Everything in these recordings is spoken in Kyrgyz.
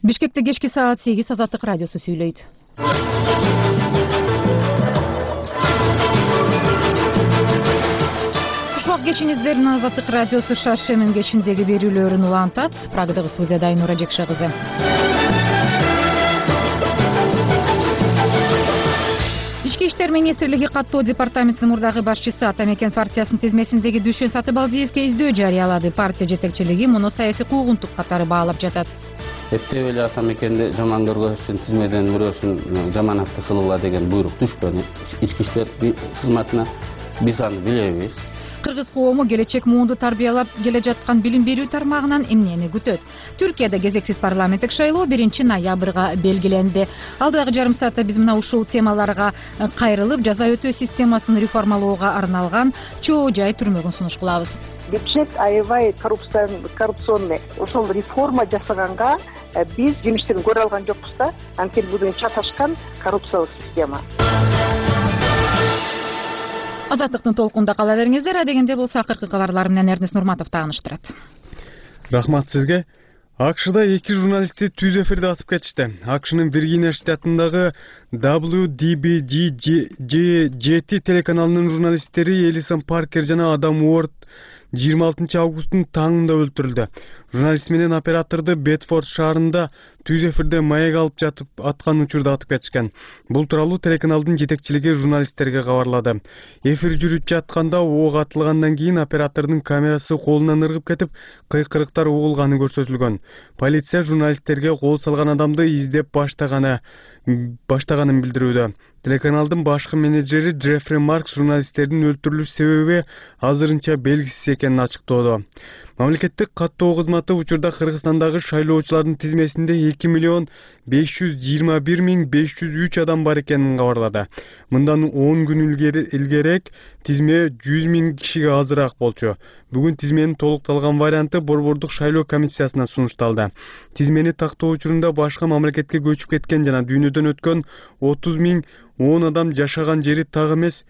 Бишкекте кечки саат 8 Азаттык радиосу сүйлөйт. Ушул кечиңиздердин Азаттык радиосу Шаршемин кечиндеги берүүлөрүн улантат. Прагадагы студияда Айнура Жекше кызы. Ички иштер министрлиги каттоо департаментинин мурдагы башчысы Атамекен партиясынын тизмесиндеги Дүйшөн Сатыбалдиевге издөө жарыялады. Партия жетекчилиги муну саясий куугунтук катары баалап жатат. Эптеп эле Атамекенди жаман көргөз үчүн тизмеден бирөөсүн жаманатты кылууга деген буйрук түшкөн. Ички иштер кызматына биз аны билебиз. Кыргыз коому келечек муунду тарбиялап келе жаткан билим берүү тармагынан эмнени күтөт? Түркияда кезексиз парламенттик шайлоо 1-ноябрга белгиленди. Алдагы жарым саатта биз мына ушул темаларга кайрылып, жаза өтөө системасын реформалоого арналган чоо жай түрмөгүн сунуш кылабыз. Бюджет аябай коррупционный. Ошол реформа жасаганга биз жемиштерин көрө алган жокпуз да. Анткени бул чаташкан коррупциялык система. Азаттыктын толкунда кала бериңиздер. Адегенде болсо акыркы кабарлар менен Эрнест Нурматов тааныштырат. Рахмат сизге. АКШда 2 журналистти түз эфирде атып кетишти. АКШнын Виргиния штатындагы WDBG-JT телеканалынын журналисттери Элисон Паркер жана Адам Уорд 26 августтун таңында өлтүрүлдү. Журналист менен операторду Бетфорд шаарында түз эфирде маек алып жатып аткан учурда атып кетишкен. Бул тууралуу телеканалдын жетекчилиги журналисттерге кабарлады. Эфир жүрүп жатканда ок атылгандан кийин оператордун камерасы колунан ыргып кетип, кыйкырыктар угулганы көрсөтүлгөн. Полиция журналисттерге кол салган адамды издеп баштаганын билдирүүдө. Телеканалдын башкы менеджери Джеффри Маркс журналисттердин өлтүрүлүш себеби азырынча белгисиз экенин ачыктоодо. Мамлекеттик каттоо кызматы учурда Кыргызстандагы шайлоочулардын тизмесинде 2,521,503 адам бар экенин кабарлады. Мындан 10 күн илгерээк тизме 100,000 кишиге азыраак болчу. Бүгүн тизменин толукталган варианты Борбордук шайлоо комиссиясына сунушталды. Тизмени тактоо учурунда башка мамлекетке көчүп кеткен жана дүйнөдөн өткөн 30,010 адам жашаган жери так эмес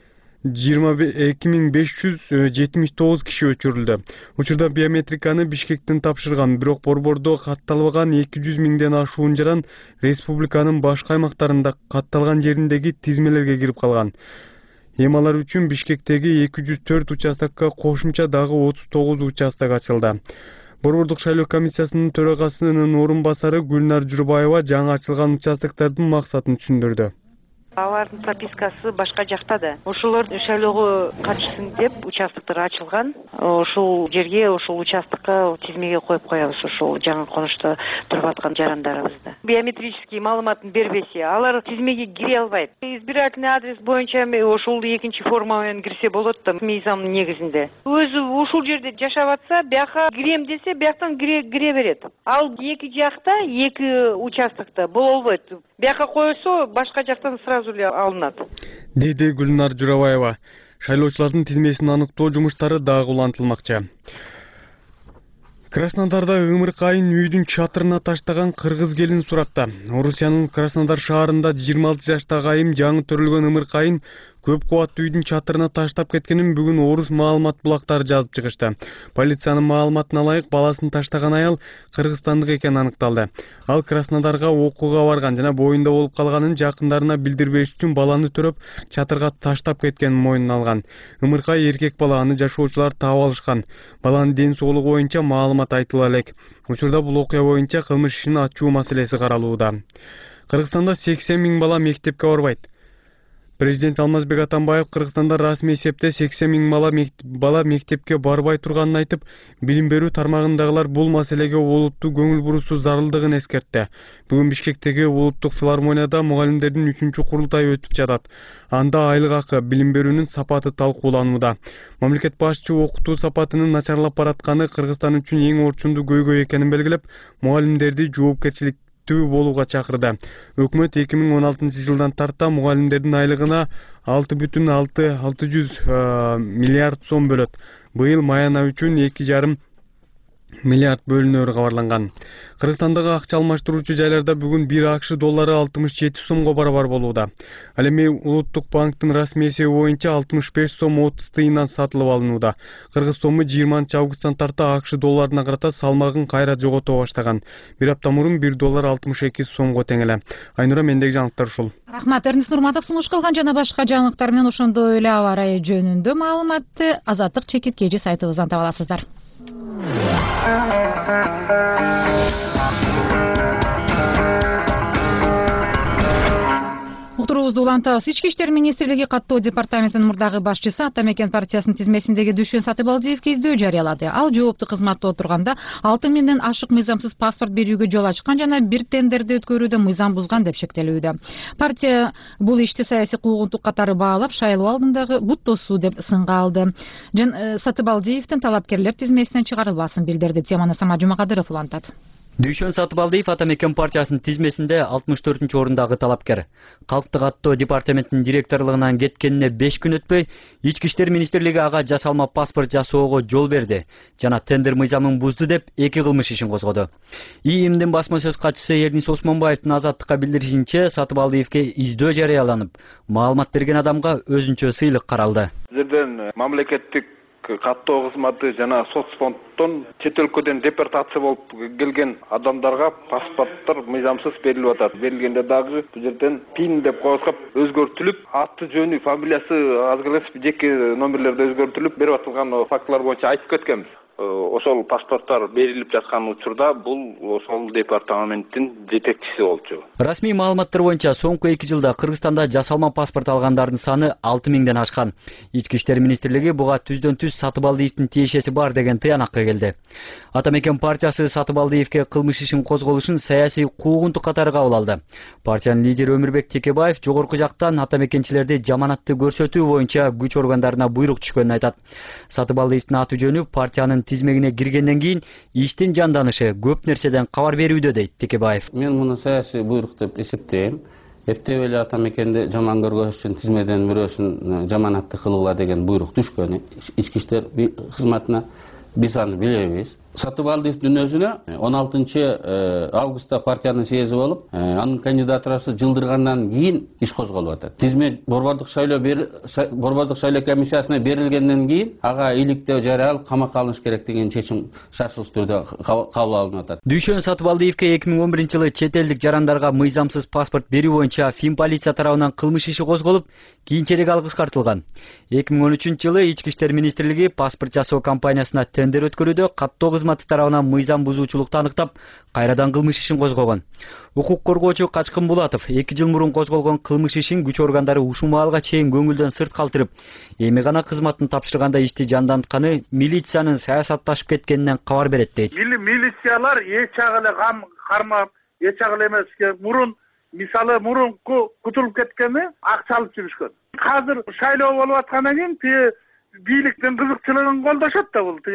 22,579 киши өчүрүлдү. Учурда биометриканы Бишкектен тапшырган, бирок борбордо катталбаган 200,000ден ашуун жаран республиканын башка аймактарында катталган жериндеги тизмелерге кирип калган. Эми алар үчүн Бишкектеги 204 участокко кошумча дагы 39 участок ачылды. Борбордук шайлоо комиссиясынын төрагасынын орун басары Гүлнар Журбаева жаңы ачылган участоктордун максатын түшүндүрдү. Алардын пропискасы башка жакта да. Ошолор шайлоого катышсын деп участоктор ачылган. Ошол жерге, ошол участокко тизмеге коюп коебуз ошол жаңы конушта туруп аткан жарандарыбызды. Биометрический маалыматын бербесе, алар тизмеге кире албайт. Избирательный адрес боюнча ошол экинчи форма менен кирсе болот да, мыйзамдын негизинде. Өзү ушул жерде жашап атса, бияка кирем десе, бияктан кире берет. Ал эки жакта, эки участокто боло албайт. Бияка койсо, башка жактан сразу эле алынат. Деди Гүлнар Журабаева. Шайлоочулардын тизмесин аныктоо жумуштары дагы улантылмакчы. Краснодарда ымыркайын үйдүн чатырына таштаган кыргыз келин суратта. Орусиянын Краснодар шаарында 26 жаштагы айым жаңы төрөлгөн ымыркайын көп кубаттуу үйдүн чатырына таштап кеткенин бүгүн орус маалымат булактары жазып чыгышты. Полициянын маалыматына ылайык баласын таштаган аял кыргызстандык экени аныкталды. Ал Краснодарга окууга барган жана боюнда болуп калганын жакындарына билдирбеш үчүн баланы төрөп чатырга таштап кеткенин мойнуна алган. Ымыркай эркек бала, аны жашоочулар таап алышкан. Баланын ден соолугу боюнча маалымат айтыла элек. Учурда бул окуя боюнча кылмыш ишин ачуу маселеси каралууда. Кыргызстанда 80,000 бала мектепке барбайт. Президент Алмазбек Атамбаев Кыргызстанда расмий эсепте 80,000 бала мектепке барбай турганын айтып, билим берүү тармагындагылар бул маселеге олуттуу көңүл буруусу зарылдыгын эскертти. Бүгүн Бишкектеги улуттук филармонияда мугалимдердин 3-чү курултайы өтүп жатат. Анда айлык акы, билим берүүнүн сапаты талкууланууда. Мамлекет башчы окутуу сапатынын начарлап баратканы Кыргызстан үчүн эң орчундуу көйгөй экенин белгилеп, мугалимдерди жоопкерчилик болууга чакырды. Өкмөт 2016 жылдан тарта мугалимдердин айлыгына 6,6 миллиард сом бөлөт. Быйыл май аны үчүн 2,5 миллиард бөлүнөөрү кабарланган. Кыргызстандагы акча алмаштыруучу жайларда бүгүн 1 АКШ доллары 67 сомго барабар болууда. Ал эми Улуттук банктын расмий эсеби боюнча 65 сом 30 тыйындан сатылып алынууда. Кыргыз сому 20 августтан тарта АКШ долларына карата салмагын кайра жогото баштаган. Бир апта мурун 1 доллар 62 сомго тең эле. Айнура, мендеги жаңылыктар ушул. Рахмат, Эрнис Нурматов сунуш кылган жана башка жаңылыктар менен ошондой эле аба ырайы жөнүндө маалыматты Азаттык чекит KG сайтыбыздан таба аласыздар. Уктуруубузду улантабыз. Ички иштер министрлиги каттоо департаментинин мурдагы башчысы Атамекен партиясынын тизмесиндеги Дүйшөн Сатыбалдиевге издөө жарыялады. Ал жооптуу кызматта отурганда 6000ден ашык мыйзамсыз паспорт берүүгө жол ачкан жана бир тендерди өткөрүүдө мыйзам бузган деп шектелүүдө. Партия бул ишти саясий куугунтук катары баалап, шайлоо алдындагы бут тосуу деп сынга алды. Сатыбалдиевдин талапкерлер тизмесинен чыгарылбасын билдирди. Теманы Самат Жумакадыров улантат. Дүйшөн Сатыбалдиев Атамекен партиясынын тизмесинде 64-ордагы талапкер. Калктык каттоо департаментинин директорлугунан кеткенине 5 күн өтпөй, Ички иштер министрлиги ага жасалма паспорт жасоого жол берди жана тендер мыйзамын бузду деп 2 кылмыш ишин козгоду. ИИМдин басма сөз катчысы Эрнис Осмонбаевдин Азаттыкка билдиришинче, Сатыбалдиевге издөө жарыяланып, маалымат берген адамга өзүнчө сыйлык каралды. Жерден мамлекеттик каттоо кызматы жана соцфонддон чет өлкөдөн депортация болуп келген адамдарга паспорттор мыйзамсыз берилип атат. Берилгенде дагы бул жерден пин деп коюшкап өзгөртүлүп, аты жөнү, фамилиясы азгырылып, жеке номерлерде өзгөртүлүп берип атылган фактылар боюнча айтып кеткенбиз. Ошол паспорттор берилип жаткан учурда бул ошол департаменттин жетекчиси болчу. Расмий маалыматтар боюнча соңку 2 жылда Кыргызстанда жасалма паспорт алгандардын саны 6000ден ашкан. Ички иштер министрлиги буга түздөн-түз Сатыбалдиевдин тиешеси бар деген тыянакка келди. Атамекен партиясы Сатыбалдиевге кылмыш ишин козголушун саясий куугунтук катары кабыл алды. Партиянын лидери Өмүрбек Текебаев жогорку жактан атамекенчилерди жаманатты көрсөтүү боюнча күч органдарына буйрук түшкөнүн айтат. Сатыбалдиевдин аты жөнү партиянын тизмегине киргенден кийин иштин жанданышы көп нерседен кабар берүүдө дейт Текебаев. Мен муну саясий буйрук деп эсептейм. Эптеп эле атамекенди жаман көргөш үчүн тизмеден бирөөсүн жаманатты кылгыла деген буйрук түшкөн. Ички иштер кызматына биз аны билебиз. Сатыбалдиевдин өзүнө 16 августта партиянын съезди болуп, анын кандидатурасы жылдыргандан кийин иш козголуп атат. Тизме борбордук шайлоо комиссиясына берилгенден кийин ага иликтөө жарыялып камакка алыныш керек деген чечим шарттуу түрдө кабыл алынып атат. Дүйшөн Сатыбалдиевге 2011-жылы чет элдик жарандарга мыйзамсыз паспорт берүү боюнча Фин полиция тарабынан кылмыш иши козголуп, кийинчерээк ал кыскартылган. 2013-жылы Ички иштер министрлиги паспорт жасоо компаниясына тендер өткөрүүдө каттоо кызматы тарабынан мыйзам бузуучулукту аныктап, кайрадан кылмыш ишин козгогон. Укук коргоочу Качкын Булатов 2 жыл мурун козголгон кылмыш ишин күч органдары ушул маалга чейин көңүлдөн сырт калтырып, эми гана кызматын тапшырганда ишти жандантканы милициянын саясатташып кеткенинен кабар берет дейт. Милициялар эч агы эле кармап, эч агы эле эмеске мисалы мурунку кутулуп кеткени акча алып жүрүшкөн. Азыр шайлоо болуп аткандан кийин бийликтин кызыкчылыгын колдошот да бул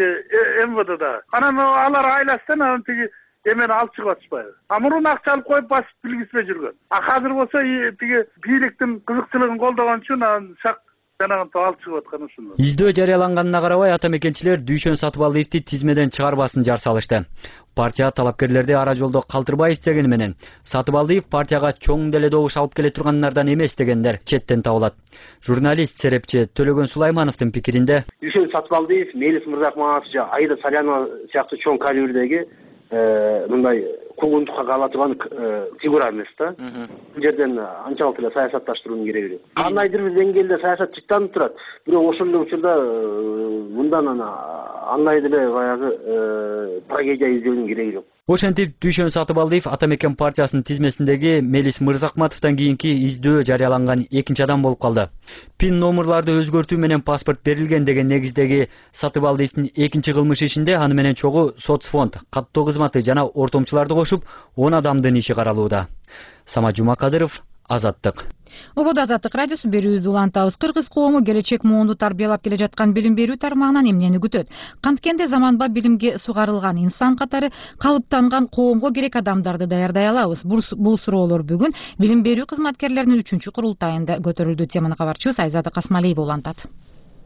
МВДда. Анан алар айласынан анан эмени алып чыгып атышпайбы. Мурун акча алып коюп басып билгизбей жүргөн. Азыр болсо бийликтин кызыкчылыгын колдогон үчүн анан шак жанагын алып чыгып аткан ушунду. Издөө жарыяланганына карабай атамекенчилер Дүйшөн Сатыбалдиевди тизмеден чыгарбасын жар салышты. Партия талапкерлерди ара жолдо калтырбай издегени менен Сатыбалдиев партияга чоң деле добуш алып келе тургандардан эмес дегендер четтен табылат. Журналист серепчи Төлөгөн Сулаймановдун пикиринде Дүйшөн Сатыбалдиев, Мелис Мырзакманов же Айда Салянова сыяктуу чоң калибрдеги мындай куугунтукка кала турган фигура эмес да. Бул жерден анчалык эле саясатташтыруунун кереги жок. Кандайдыр бир деңгээлде саясат жыттанып турат. Бирок ошол эле учурда мындан андай деле баягы трагедия издөөнүн кереги жок. Ошентип Дүйшөн Сатыбалдиев Атамекен партиясынын тизмесиндеги Мелис Мырзакматовдон кийинки издөө жарыяланган экинчи адам болуп калды. Пин номерларды өзгөртүү менен паспорт берилген деген негиздеги Сатыбалдиевдин экинчи кылмыш ишинде аны менен чогуу соцфонд, каттоо кызматы жана ортомчуларды кошуп 10 адамдын иши каралууда. Самат Жумакадыров, Азаттык. Ободо Азаттык радиосу берүүбүздү улантабыз. Кыргыз коому келечек муунду тарбиялап келе жаткан билим берүү тармагынан эмнени күтөт? Канткенде заманбап билимге сугарылган инсан катары калыптанган коомго керек адамдарды даярдай алабыз? Бул суроолор бүгүн билим берүү кызматкерлеринин 3-курултайында көтөрүлдү. Теманы кабарчыбыз Айзада Касмалиева улантат.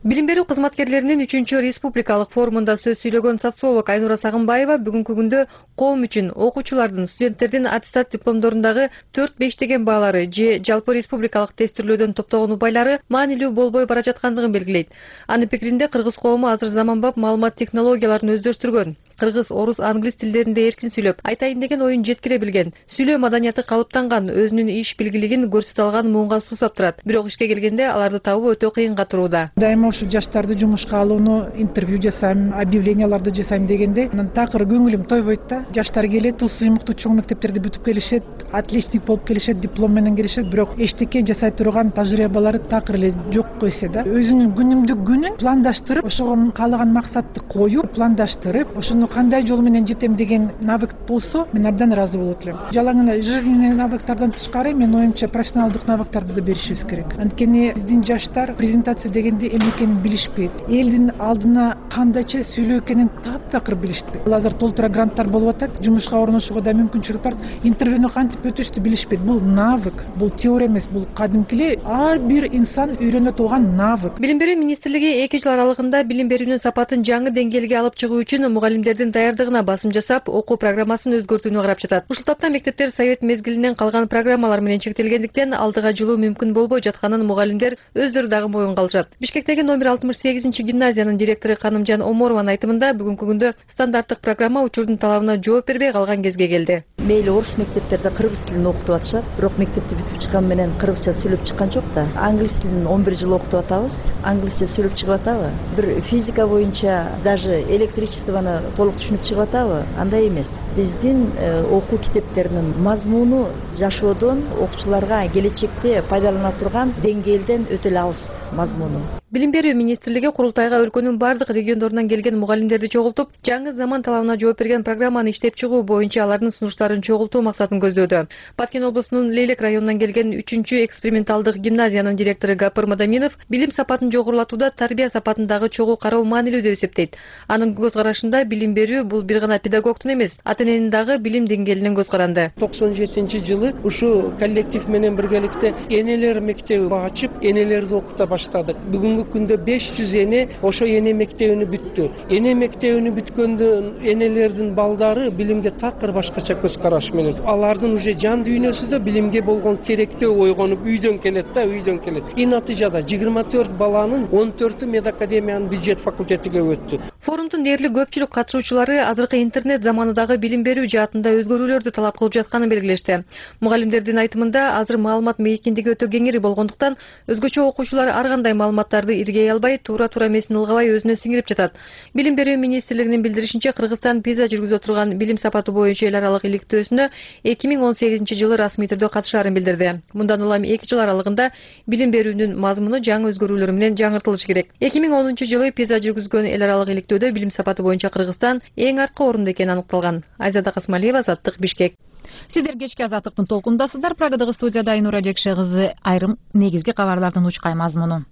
Билим берүү кызматкерлеринин 3-чү республикалык форумунда сөз сүйлөгөн социолог Айнура Сагынбаева бүгүнкү күндө коом үчүн окуучулардын, студенттердин аттестат дипломдорундагы 4-5 деген баалары же жалпы республикалык тестирлөөдөн топтогон упайлары маанилүү болбой бара жаткандыгын белгилейт. Анын пикиринде кыргыз коому азыр заманбап маалымат технологияларын өздөштүргөн. Кыргыз, орус, англис тилдеринде эркин сүйлөп, айтайын деген оюн жеткире билген. Сүйлөө маданияты калыптанган, өзүнүн иш билгилигин көрсөтө алган муунга суусап турат. Бирок ишке келгенде аларды табуу өтө кыйынга турууда. Дайыма ушу жаштарды жумушка алууну, интервью жасайм, объявленияларды жасайм дегенде, такыр көңүлүм тойбойт да. Жаштар келет, сыймыктуу чоң мектептерди бүтүп келишет, отличник болуп келишет, диплом менен келишет, бирок эчтеке жасай турган тажрыйбалары такыр эле жок эсе да. Өзүнүн күнүмдүк күнүн пландаштырып, ошого каалаган максатты коюп, пландаштырып, ошону кандай жол менен жетем деген навык болсо, мен абдан ыраазы болот элем. Жалаң эле жизненный навыктардан тышкары, мен оюмча профессионалдык навыктарды да беришибиз керек. Анткени биздин жаштар презентация дегенде эмне экенин билишпейт. Элдин алдына кандайча сүйлөө экенин таптакыр билишпейт. Азыр толтура гранттар болуп атат, жумушка орношууга да мүмкүнчүлүк бар. Интервьюну кантип өтүштү билишпейт. Бул навык, бул теория эмес, бул кадимкиле ар бир инсан үйрөнө турган навык. Билим берүү министрлиги 2 жыл аралыгында билим берүүнүн сапатын жаңы деңгээлге алып чыгуу үчүн мугалимдердин даярдыгына басым жасап, окуу программасын өзгөртүүнү карап жатат. Ушул тапта мектептер совет мезгилинен калган программалар менен чектелгендиктен алдыга жылуу мүмкүн болбой жатканын мугалимдер өздөрү дагы моюнга алышат. Бишкектеги номер 68-гимназиянын директору Канымжан Оморованын айтымында бүгүнкү күндө стандарттык программа учурдун талабына жооп бербей калган кезге келди. Мейли орус мектептерде кыргыз тилин окутуп атышат, бирок мектепти бүтүп чыккан менен кыргызча сүйлөп чыккан жок да. Англис тилин 11 жыл окутуп атабыз, англисче сүйлөп чыгып атабы? Бир физика боюнча даже электричествону толук түшүнүп чыгып атабы? Андай эмес. Биздин окуу китептеринин мазмуну жашоодон окуучуларга келечекте пайдалана турган деңгээлден өтө эле алыс мазмуну. Билим берүү министрлиги курултайга өлкөнүн бардык региондорунан келген мугалимдерди чогултуп, жаңы заман талабына жооп берген программаны иштеп чыгуу боюнча алардын сунуштарын чогултуу максатын көздөөдө. Баткен облусунун Лейлек районунан келген 3-чү эксперименталдык гимназиянын директору Гапыр Мадаминов билим сапатын жогорулатууда тарбия сапатындагы чогуу кароо маанилүү деп эсептейт. Анын көз карашында билим берүү бул бир гана педагогтун эмес, ата-эненин дагы билим деңгээлинен көз каранды. 97-жылы ушу коллектив менен биргеликте энелер мектеби ачып, энелерди окута баштадык. Бүгүнкү күндө 500 эне ошо эне мектебини бүттү. Эне мектебини бүткөндө энелердин балдары билимге такыр башкача көз караш менен. Алардын уже жан дүйнөсүндө билимге болгон керектөө ойгонуп үйдөн келет да, үйдөн келет. И натыйжада 24 баланын 14-ü медакадемиянын бюджет факультетиге өттү. Форумдун дээрлик көпчүлүк катышуучулары азыркы интернет заманындагы билим берүү жаатында өзгөрүүлөрдү талап кылып жатканын белгилешти. Мугалимдердин айтымында азыр маалымат мейкиндиги өтө кеңири болгондуктан өзгөчө окуучулар ар кандай маалыматтарды иргей албай, туура эмесин ылгабай өзүнө сиңирип жатат. Билим берүү министрлигинин билдиришинче, Кыргызстан PISA жүргүзө турган билим сапаты боюнча эл аралык иликтөөсүнө 2018-жылы расмий түрдө катышаарын билдирди. Мындан улам 2 жыл аралыгында билим берүүнүн мазмуну жаңы өзгөрүүлөр менен жаңыртылышы керек. 2010-жылы PISA жүргүзгөн эл аралык иликтөөдө билим сапаты боюнча Кыргызстан эң арткы орунда экени аныкталган. Айзада Касмалиева, Азаттык, Бишкек. Сиздер кечки Азаттыктын толкундасыздар. Прагадагы студияда Айнура Жекше кызы айрым негизги кабарлардын учкай мазмуну.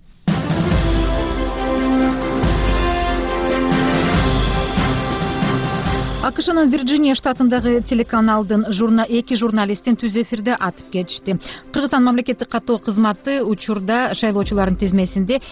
АКШнын Вирджиния штатындагы телеканалдын 2 журналистин түз эфирде атып кетишти. Кыргызстан мамлекеттик каттоо кызматы учурда шайлоочулардын тизмесинде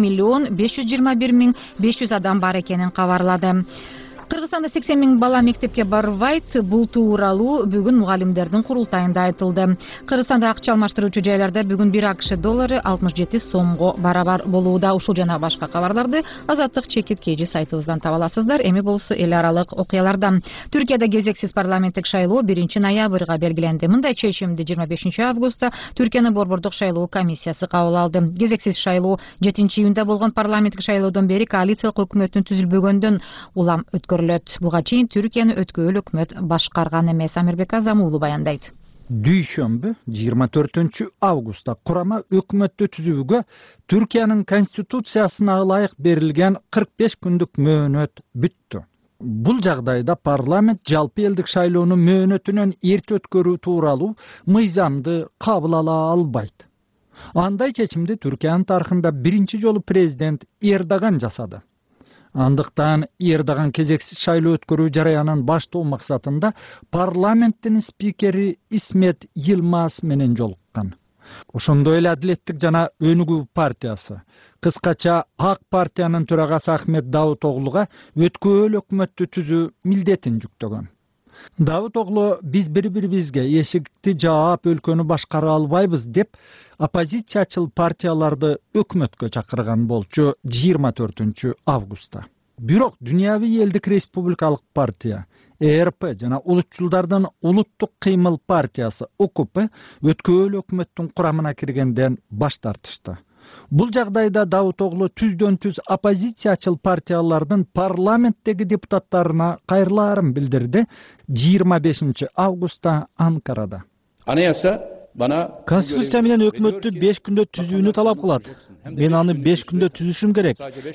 2.521.500 адам бар экенин кабарлады. Кыргызстанда 80.000 бала мектепке барбайт. Бул тууралуу бүгүн мугалимдердин курултайында айтылды. Кыргызстанда акча алмаштыруучу жайларда бүгүн 1 АКШ доллары 67 сомго барабар болууда. Ушул жана башка кабарларды Азаттык чекит KG сайтыбыздан таба аласыздар. Эми болсо эл аралык окуялардан. Түркияда кезексиз парламенттик шайлоо 1 ноябрга белгиленди. Мындай чечимди 25 августта Түркиянын борбордук шайлоо комиссиясы кабыл алды. Кезексиз шайлоо 7-июнда болгон парламенттик шайлоодон бери коалициялык өкмөттүн түзүлбөгөндөн улам өткөрүлөт. Буга чейин Түркияны өткөөл өкмөт башкарган эмес. Амирбек Азамуулу баяндайт. Дүйшөмбү 24 августта курама өкмөттү түзүүгө Түркиянын конституциясына ылайык берилген 45 күндүк мөөнөт бүттү. Бул жагдайда парламент жалпы элдик шайлоону мөөнөтүнөн эрте өткөрүү тууралуу мыйзамды кабыл ала албайт. Андай чечимди Түркиянын тарыхында биринчи жолу президент Эрдоган жасады. Андыктан Эрдоган кезексиз шайлоо өткөрүү жараянын баштоо максатында парламенттин спикери Исмет Йылмаз менен жолуккан. Ошондой эле Адилеттик жана Өнүгүү партиясы, Кыскача ак партиянын төрагасы Ахмет Давутоглуга өткөн өкмөттү түзүү милдетин жүктөгөн. Давутоглу биз бири-бирибизге эшикти жаап өлкөнү башкара албайбыз деп оппозициячыл партияларды өкмөткө чакырган болчу 24 августта. Бирок Дүйнөви элдик республикалык партия ЭРП жана улутчулдардын улуттук кыймыл партиясы УКП өткөн өкмөттүн курамына киргенден баш тартышты. Бул жагдайда Давутоглу түздөн-түз оппозициячыл партиялардын парламенттеги депутаттарына кайрылаарын билдирди 25 августта Анкарада. Конституция менен өкмөттү 5 күндө түзүүнү талап кылат. Мен аны 5 күндө түзүшүм керек.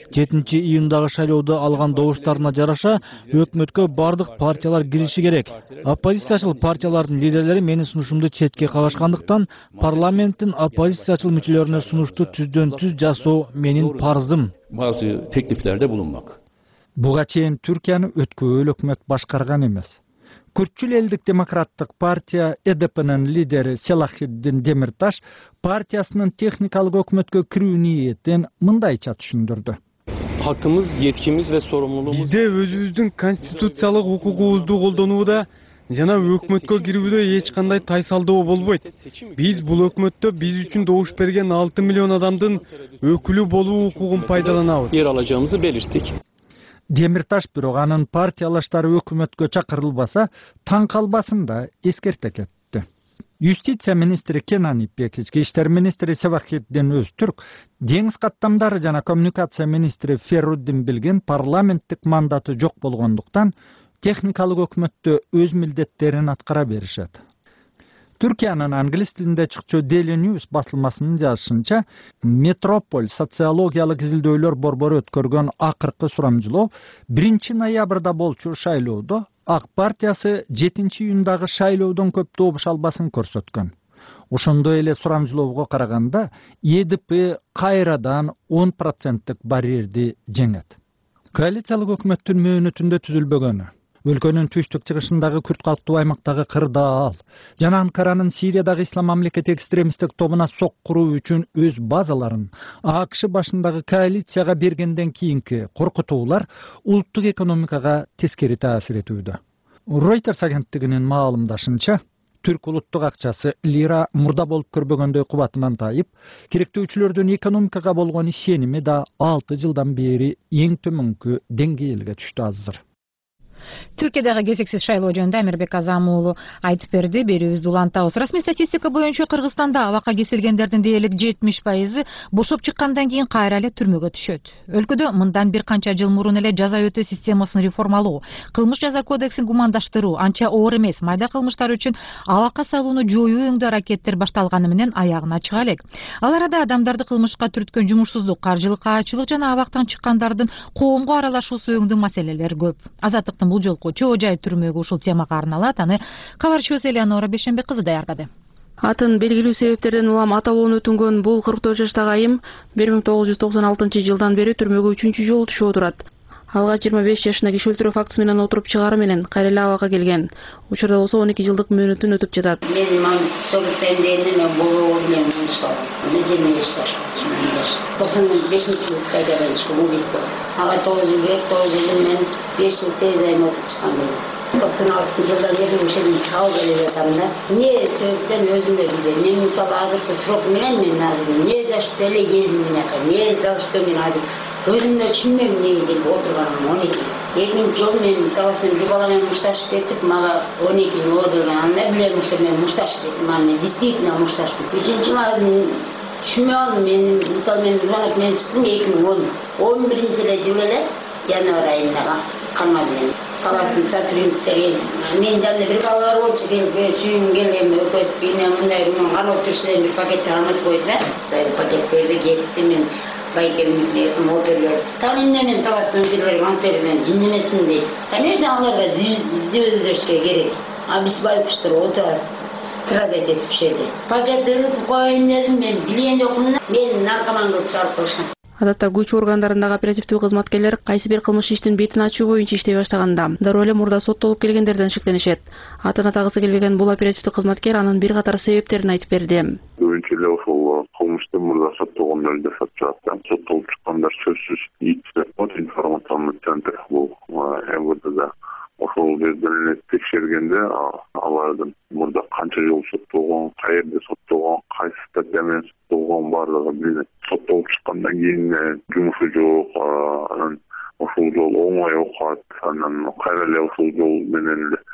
7 июндагы шайлоодо алган добуштарына жараша өкмөткө бардык партиялар кириши керек. Оппозициячыл партиялардын лидерлери менин сунушумду четке кагышкандыктан парламенттин оппозициячыл мүчөлөрүнө сунушту түздөн-түз жасоо менин парызым. Bazı tekliflerde bulunmak. Буга чейин Түркияны өткөн өкмөт башкарган эмес. Күрчүл элдик демократтык партия ЭДПнын лидери Селахиддин Демирташ партиясынын техникалык өкмөткө кирүү ниетин мындайча түшүндүрдү. Hakkımız, yetkimiz ve sorumluluğumuz... Бизде өзүбүздүн конституциялык укугубузду колдонууда жана өкмөткө кирүүдө эч кандай тайсалдоо болбойт. Биз бул өкмөттө биз үчүн добуш берген 6 миллион адамдын өкүлү болуу укугун пайдаланабыз. Yer alacağımızı belirttik. Демирташ бирок анын партиялаштары өкмөткө чакырылбаса, таң калбасын да эскерте кетти. Юстиция министри Кенан Ипек, ички иштер министри Севахиддин Өзтүрк, деңиз каттамдары жана коммуникация министри Ферруддин Билген парламенттик мандаты жок болгондуктан техникалык өкмөттө өз милдеттерин аткара беришет. Түркиянын англис тилинде чыкчу Daily News басылмасынын жазышынча, Метрополь социологиялык изилдөөлөр борбору өткөргөн акыркы сурамжылоо 1 ноябрда болчу шайлоодо ак партиясы 7 июндагы шайлоодон көп добуш албасын көрсөткөн. Ошондой эле сурамжылоого караганда ЕДП кайрадан 10%тык барьерди жеңет. Коалициялык өкмөттүн мөөнөтүндө түзүлбөгөнү, өлкөнүн түштүк чыгышындагы күрт калктуу аймактагы Кырдаал жана Анкаранын Сириядагы ислам мамлекети экстремисттик тобуна сок куруу үчүн өз базаларын АКШ башындагы коалицияга бергенден кийинки коркутуулар улуттук экономикага тескери таасир этүүдө. Reuters агенттигинин маалымдашынча, түрк улуттук акчасы лира мурда болуп көрбөгөндөй кубатынан тайып, керектөөчүлөрдүн экономикага болгон ишеними да 6 жылдан бери эң төмөнкү деңгээлге түштү азыр. Түркиядагы кезексиз шайлоо жөнүндө Амирбек Азам уулу айтып берди, берүүбүздү улантабыз. Расмий статистика боюнча Кыргызстанда абакка кесилгендердин дээрлик 70% бошоп чыккандан кийин кайра эле түрмөгө түшөт. Өлкөдө мындан бир канча жыл мурун эле жаза өтөө системасын реформалоо, кылмыш жаза кодексин гумандаштыруу, анча оор эмес майда кылмыштар үчүн абакка салууну жоюу өңдүү аракеттер башталганы менен аягына чыга элек. Ал арада адамдарды кылмышка түрткөн жумушсуздук, каржылык каачылык жана абактан чыккандардын коомго аралашуусу өңдүү маселелер көп. Азаттыктын бул жолку чоо жай түрмөгү ушул темага арналат. Аны кабарчыбыз Элеонора Бешенбек кызы даярдады. Атын белгилүү себептерден улам аталууну өтүнгөн бул 44 жаштагы айым 1996 жылдан бери түрмөгө 3-чү жолу түшүп отурат. Алгач 25 жашында киши өлтүрүү фактысы менен отуруп чыгары менен кайра эле абакка келген. Учурда болсо 12 жылдык мөөнөтүн өтүп жатат. Мен советтен мен болуу менен мушталам. 25 жаш. 95 жыл кайда чыгып убийство. Ага 9 жыл бек, 9 жыл мен 5 жыл 8 ай отуруп чыккан мен. 96 жылдан бери ошол чалып келе жатам да. Эмне себептен өзүм да билбейм. Мен мисалы азыркы срок менен мен азыр эмне жашты эле келдим мынакка. Эмне жашты мен азыр өзүм да түшүнбөйм эмнеге келип отурганым 12 жыл. 2 жыл мен табасым бир бала менен мушташып кетип, мага 12 жыл отурган. Анда билем что мен мушташып кеттим. Мен действительно мушташтым. 3-чү жыл түшүнбөй алдым. Мен мисалы мен звонок менен чыктым 2010. 11-эле жыл эле январь айында камады мен. Каласын сотрудниктерге мен жанымда бир бала бар болчу, сүйүм келем, өкөсүп мындай канып түрсөм бир пакетти алмат койду да. Пакет берди, кетти мен. Байкем несим оперлер. Таныммен таласын өздерге антерден жиндемесин дейт. Конечно, аларга издөөздөшкө керек. А биз байкуштар отурабыз. Страдать этип ушерде. Пакетти коюн дедим, мен билген жокмун. Мен наркоман кылып чалып коюшкан. Адатта күч органдарындагы оперативдүү кызматкерлер кайсы бир кылмыш иштин бетин ачуу боюнча иштей баштаганда дароо эле мурда соттолуп келгендерден шектенишет. Атын атагысы келбеген бул оперативдүү кызматкер анын бир катар себептерин айтып берди. Көбүнчө эле ошол кылмышты мурда соттолгондор жашап чыгат. Соттолуп чыккандар сөзсүз информационный центр бул МВДда. Ошол жерден эле текшергенде алардын мурда канча жол соттолгон, каерде соттолгон, кайсы статья менен соттолгон баардыгы билинет. Соттолуп чыккандан кийин жумушу жок, анан ошол жол оңой окуат, анан кайра эле ошол жол менен эле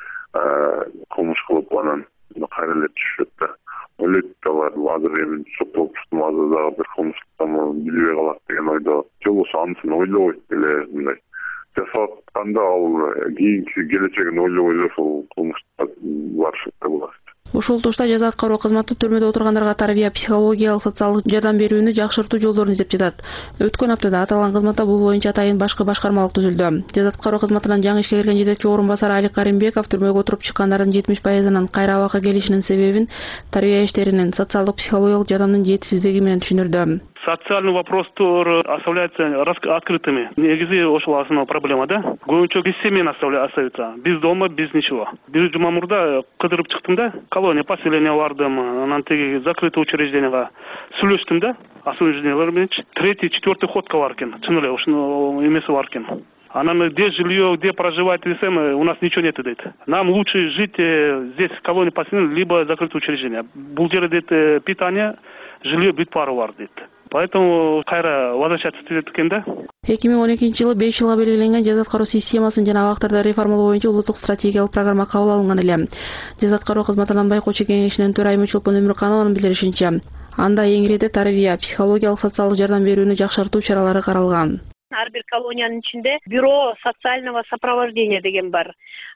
кылмыш кылып анан кайра эле түшөт да. Ойлойт алар азыр эми соттолуп чыктым, азыр дагы бир кылмыштан билбей калат деген ойдо. Же болбосо анысын ойлобойт эле мындай. Жасатканда ал кийинки келечегин ойлобой эле ошол кылмышка барышат да болот. Ушул тушта жаза аткаруу кызматы түрмөдө отургандарга тарбия, психологиялык, социалдык жардам берүүнү жакшыртуу жолдорун издеп жатат. Өткөн аптада аталган кызматта бул боюнча атайын башкы башкармалык түзүлдү. Жаза аткаруу кызматынан жаңы ишке кирген жетекчи орун басары Али Каримбеков түрмөгө отуруп чыккандардын 70%-нын кайра абакка келишинин себебин тарбия иштеринин, социалдык, психологиялык жардамдын жетишсиздиги менен түшүндүрдү. Социальный вопрос оставляется открытыми. Негизи ошол основная проблема, да? Көбүнчө без семей остаются. Без дома, без ничего. Бир жума мурда кыдырып чыктым да, колония поселения бардым, анан теги закрытый учрежденияга сүйлөштүм да, осужденныйлар мененчи. Третий, четвертый ходка бар экен. Чын эле ошону эмеси бар экен. Анан где жилье, где проживать десем, у нас ничего нет, дейт. Нам лучше жить здесь в колонии поселения, либо закрытое учреждение. Бул жерде дейт питание, жилье бүт баары бар дейт. Поэтому кайра возвращаться этет экен да. 2012-жылы 5 жылга белгиленген жаза аткаруу системасын жана абактарды реформалоо боюнча улуттук стратегиялык программа кабыл алынган эле. Жаза аткаруу кызматынан байкоочу кеңешинин төрайымы Чолпон Өмүрканованын билдиришинче, анда эңириде тарбия, психологиялык, социалдык жардам берүүнү жакшыртуу чаралары каралган. Ар бир колониянын ичинде бюро социального сопровождения деген бар.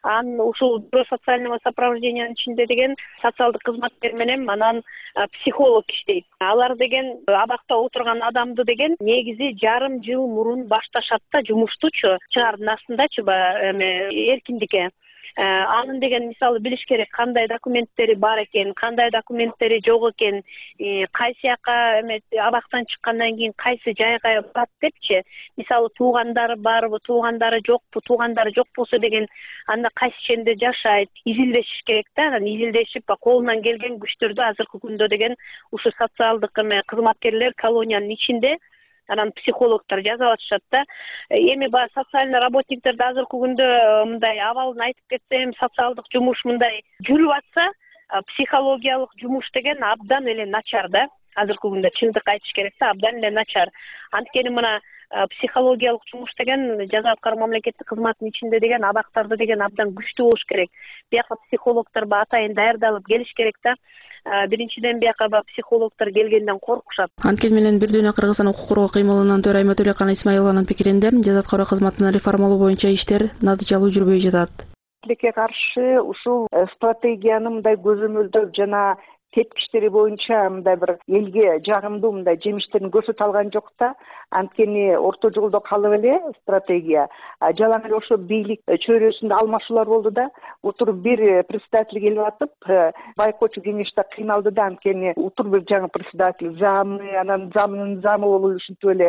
Ушул бюро социального сопровождениянын ичинде деген социалдык кызматкер менен анан психолог иштейт. Алар деген абакта отурган адамды деген негизи жарым жыл мурун башташат да жумуштучу, чыгардын астындачы эркиндикке. Анын деген мисалы билиш керек кандай документтери бар экен, кандай документтери жок экен, кайсы жака абактан чыккандан кийин кайсы жайга барат депчи. Мисалы туугандары барбы, туугандары жокпу, туугандары жок болсо деген анда кайсы жерде жашайт, изилдешиш керек да. Анан изилдешип колунан келген күчтөрдү азыркы күндө деген ушу социалдык кызматкерлер колониянын ичинде анан психологдор жазып атышат да. Эми баягы социальный работниктерди азыркы күндө мындай абалын айтып кетсем, социалдык жумуш мындай жүрүп атса, психологиялык жумуш деген абдан эле начар да. Азыркы күндө чындык айтыш керексе, абдан эле начар. Анткени мына психологиялык жумуш деген жаза аткаруу мамлекеттик кызматтын ичинде деген абактарды деген абдан күчтүү болуш керек. Бияка психологдор атайын даярдалып келиш керек да. Биринчиден бияка психологдор келгенден коркушат. Анткени менен бир дүйнө Кыргызстан укук коргоо кыймылынын төрайымы Төлекан Исмаилованын пикиринде, жаза аткаруу кызматынын реформалоо боюнча иштер натыйжалуу жүрбөй жатат. Тилекке каршы ушул стратегиянын мындай көзөмөлдөп жана теткиштери боюнча мындай бир элге жагымдуу мындай жемиштерин көрсөтө алган жок да. Анткени орто жолдо калып эле стратегия. Жалаң эле ошо бийлик чөйрөсүндө алмашуулар болду да. Утуруп бир председатель келип атып, байкоочу кеңеште кыйналды да. Анткени утуруп бир жаңы председатель замы, анан замынын замы болуп ушинтип эле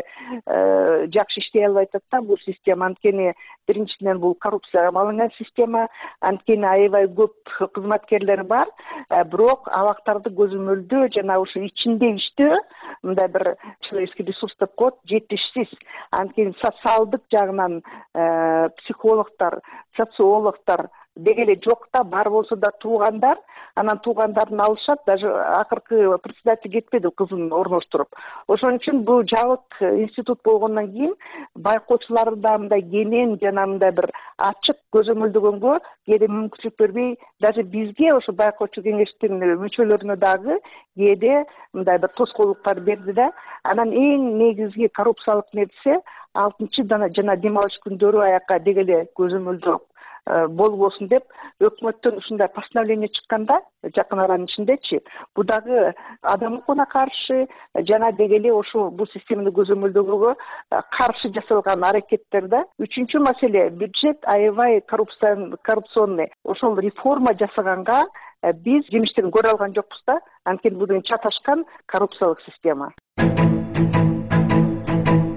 жакшы иштей албай атат да бул система. Анткени биринчиден бул коррупцияга малынган система. Анткени аябай көп кызматкерлер бар, бирок абактарды көзөмөлдөө жана ушу ичинде иштөө мындай бир человеческий ресурс деп коет, жетишсиз. Анткени социалдык жагынан психологдор, социологдор деги эле жок да, бар болсо да туугандар, анан туугандарын алышат, даже акыркы председатель кетпеди кызын орноштуруп. Ошон үчүн бул жабык институт болгондон кийин байкоочулар да мындай кенен жана мындай бир ачык көзөмөлдөгөнгө кээде мүмкүнчүлүк бербей, даже бизге ошо байкоочу кеңештин мүчөлөрүнө дагы кээде мындай бир тоскоолдуктар берди да. Анан эң негизги коррупциялык нерсе 6 жана дем алыш күндөрү аякка деги эле көзөмөлдөө болбосун деп өкмөттөн ушундай постановление чыкканда жакын аранын ичиндечи, бул дагы адам укугуна каршы жана деги эле ошо бул системаны көзөмөлдөгөнгө каршы жасалган аракеттер да. Үчүнчү маселе бюджет аябай коррупционный. Ошол реформа жасаганга биз жемиштерин көрө алган жокпуз да. Анткени бул чаташкан коррупциялык система.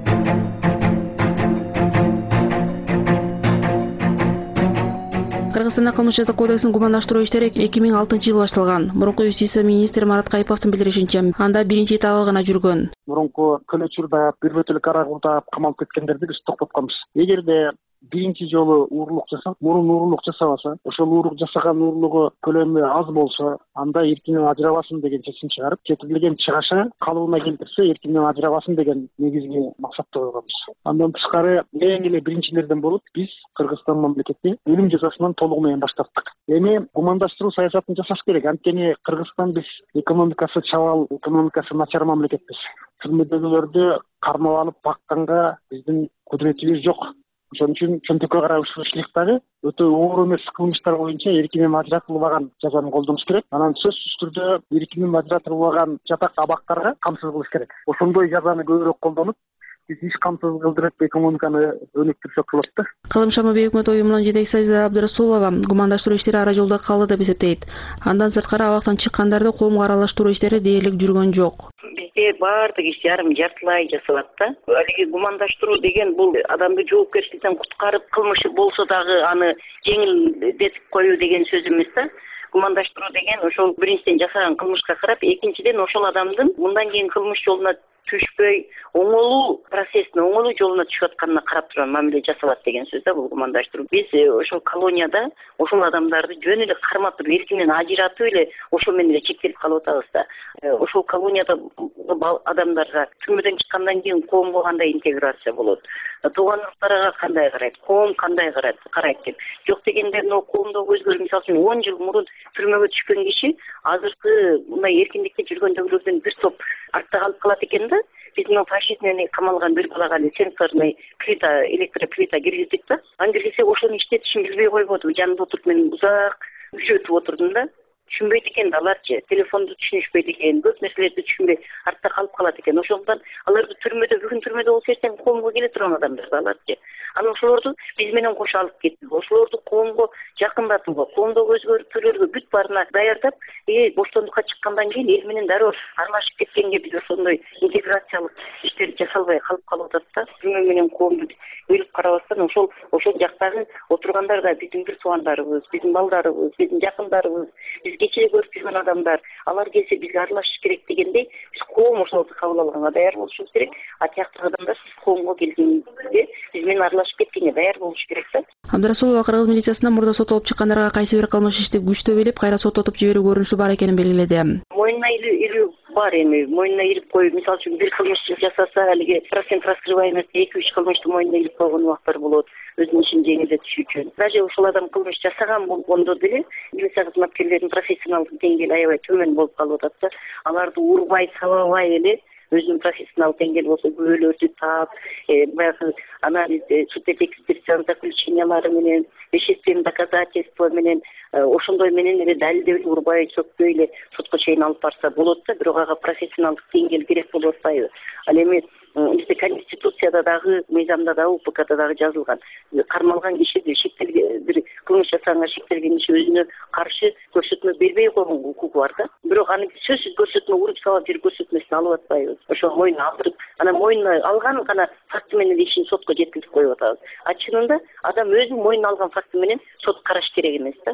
Кыргызстанда кылмыш жаза кодексин гумандаштыруу иштери 2006-жылы башталган. Мурунку юстиция министри Марат Кайыповдун билдиришинче, анда биринчи этабы гана жүргөн. Мурунку көлө чурдап, бирбөтөлүк ара курдап, камалып кеткендерди биз токтотконбуз. Эгерде биринчи жолу уурулук жасап, мурун уурулук жасабаса, ошол уурулук жасаган уурулугу көлөмү аз болсо, анда эркинен ажырабасын деген чечим чыгарып, кетирилген чыгашы калыбына келтирсе, эркинен ажырабасын деген негизги максатты койгонбуз. Андан тышкары эң эле биринчилерден болуп, биз Кыргызстан мамлекети өлүм жазасынан толугу менен баш тарттык. Эми гумандаштыруу саясатын жасаш керек. Анткени Кыргызстан биз экономикасы чабал, экономикасы начар мамлекетпиз. Түрмөдөгүлөрдү кармап алып бакканга биздин кудуретибиз жок. Ошон үчүн чөнтөккө карап иштешек дагы өтө оор эмес кылмыштар боюнча эркинен ажыратылбаган жазаны колдонуш керек. Анан сөзсүз түрдө эркинен ажыратылбаган жатак абактарга камсыз кылыш керек. Ошондой жазаны көбүрөөк колдонуп, биз иш камсыз кылдырып экономиканы өнүктүрсөк болот да. Кылым Шамабек өкмөт уюмунун жетекчиси Азиза Абдырасулова гумандаштыруу иштери ара жолдо калды деп эсептейт. Андан сырткары абактан чыккандарды коомго аралаштыруу иштери дээрлик жүргөн жок. Бизде баардык иш жартылай жасалат да. Алиги гумандаштыруу деген бул адамды жоопкерчиликтен куткарып, кылмышы болсо дагы аны жеңилдетип коюу деген сөз эмес да. Гумандаштыруу деген ошол биринчиден жасаган кылмышка карап, экинчиден ошол адамдын мындан кийин кылмыш жолуна түшпөй, оңолуу процессине, оңолуу жолуна түшүп атканына карап турган мамиле жасалат деген сөз да бул гумандаштыруу. Биз ошол колонияда ошол адамдарды жөн эле кармап туруп, эркинен ажыратып эле ошол менен эле чектелип калып атабыз да. Ошол колонияда адамдарга түрмөдөн чыккандан кийин коомго кандай интеграция болот? Туугандыктарга кандай карайт? Коом кандай карайт деп. Жок дегенде мына коомдогу өзгөрүү, мисалы үчүн 10 жыл мурун түрмөгө түшкөн киши азыркы мындай эркиндикте жүргөндөгүлөрдөн бир топ артта калып калат экен да. Биз мына фашист менен камалган бир балага сенсорный плита, электроплита киргиздик да. Аны киргизсе ошонун иштетишин билбей койбоду. Жанында отуруп мен узак күзөтүп отурдум да. Түшүнбөйт экен да аларчы, телефонду түшүнүшпөйт экен, көп нерселерди түшүнбөй артта калып калат экен. Ошондон аларды түрмөдө, бүгүн түрмөдө болсо эртең коомго келе турган адамдар да аларчы. Анан ошолорду биз менен кошо алып кетип, ошолорду коомго жакындатууга, коомдогу өзгөртүүлөргө бүт баарына даярдап, боштондукка чыккандан кийин эл менен дароо аралашып кеткенге биз ошондой интеграциялык иштер жасалбай калып атат да. Түрмө менен коомду бөлүп карабастан ошол жактагы отургандар да биздин бир туугандарыбыз, биздин балдарыбыз, биздин жакындарыбыз, биз кечээ көрүп жүргөн адамдар, алар келсе бизге аралашыш керек дегендей, биз коом ошолорду кабыл алганга даяр болушубуз керек. А тияктагы адамдар коомго келгенде биз менен аралашып кеткенге даяр болуш керек да. Абдырасулова Кыргыз милициясында мурда соттолуп чыккандарга кайсы бир кылмыш ишти күчтөп элеп, кайра соттотуп жиберүү көрүнүшү бар экенин белгиледи. Мойнуна илүү бар эми, мойнуна илип коюп, мисалы үчүн бир кылмыш жасаса, алиги процент раскрываемости 2-3 кылмышты мойнуна илип койгон убактар болот. Өзүнүн ишин жеңилдетиш үчүн. Даже ушул адам кылмыш жасаган болгондо деле милиция кызматкерлеринин профессионалдык деңгээли аябай төмөн болуп калып атат да. Аларды урбай, сабабай эле өзүнүн профессионалдык деңгээли болсо күбөлөрдү таап, баягы анализ, судебно-экспертиза заключениялары менен, вещественный доказательство менен, ошондой менен эле далилдеп урбай, сөкпөй эле сотко чейин алып барса болот да, бирок ага профессионалдык деңгээл керек болуп атпайбы? Ал эми бизде конституцияда дагы, мыйзамда дагы, УПКда дагы жазылган. Кармалган киши бир кылмыш жасаганга шектелген киши өзүнө каршы көрсөтмө бербей койгон укугу бар да. Бирок аны сөзсүз көрсөтмө уруп сабап жер көрсөтмөсүн алып атпайбыз. Ошо мойнуна алдырып, анан мойнуна алган гана факты менен ишин сотко жеткизип коюп атабыз. А чынында адам өзү мойнуна алган факты менен сот караш керек эмес да.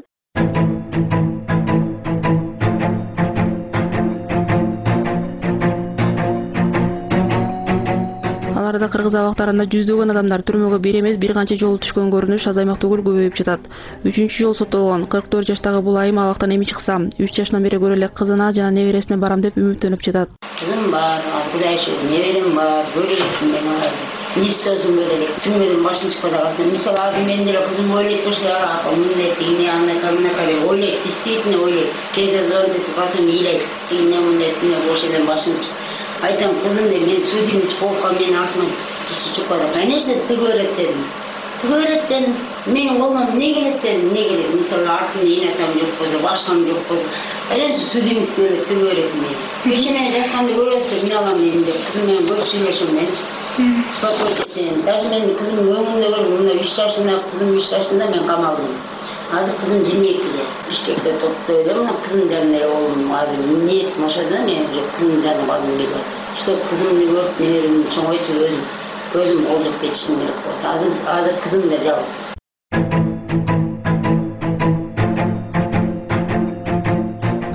Аларда кыргыз абактарында жүздөгөн адамдар түрмөгө бир эмес бир канча жолу түшкөн көрүнүш азаймак түгүл көбөйүп жатат. 3-жол жолу соттолгон 44 жаштагы бул айым абактан эми чыкса, 3 жашынан бери көрө элек кызына жана небересине барам деп үмүттөнүп жатат. Кызым бар, Кудай шүгүр, неберем бар, көрөлүкмүн мен аларды. Не сөзүм көрөлүк, түрмөдөн башын чыкпада калсын. Мисалы азыр мен деле кызым ойлойт болчу, апа мындай тигине андай каминакай ойлойт, действительно ойлойт. Кээде звондеп басым ыйлайт, тигине мындай сине болчу эле башын айтам, кызым деп мен судимиз полка менин артынан тиши чыкпады. Конечно, тыгы берет дедим. Тыгы берет дедим. Менин колуман эмне келет дедим, эмне келет? Мисалы артынан ин атам жок болсо, башкам жок болсо, конечно, судимиз келет, тыгы берет мен. Кеше менен жатканды көрөсүз, эмне алам мен деп, кызым менен көп сүйлөшөм мен. Спокойно. Даже менин кызым өңүндө көрүп, мына 3 жашында, кызым 3 жашында мен камалдым. Азыр кызым 22-де. Бишкекте топтоп эле мына кызым жанында эле болдум. Азыр ниетим ошода мен кызым жанына бардым деп. Что кызымды көрүп, неберемди чоңойтуп өзүм колдоп кетишим керек болот. Азыр кызым да жалгыз.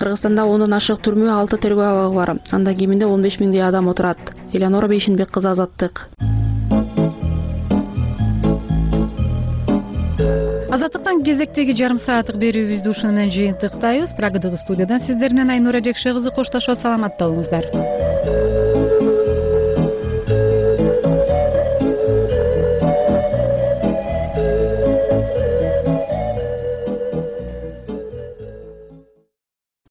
Кыргызстанда 10дон ашык түрмө, 6 тергөө абагы бар. Анда кеминде 15 миңдей адам отурат. Элеонора Бейшенбек кызы, Азаттык. Азаттыктан кезектеги жарым сааттык берүүбүздү ушуну менен жыйынтыктайбыз. Прагадагы студиядан сиздер менен Айнура Жекше кызы коштошот. Саламатта болуңуздар.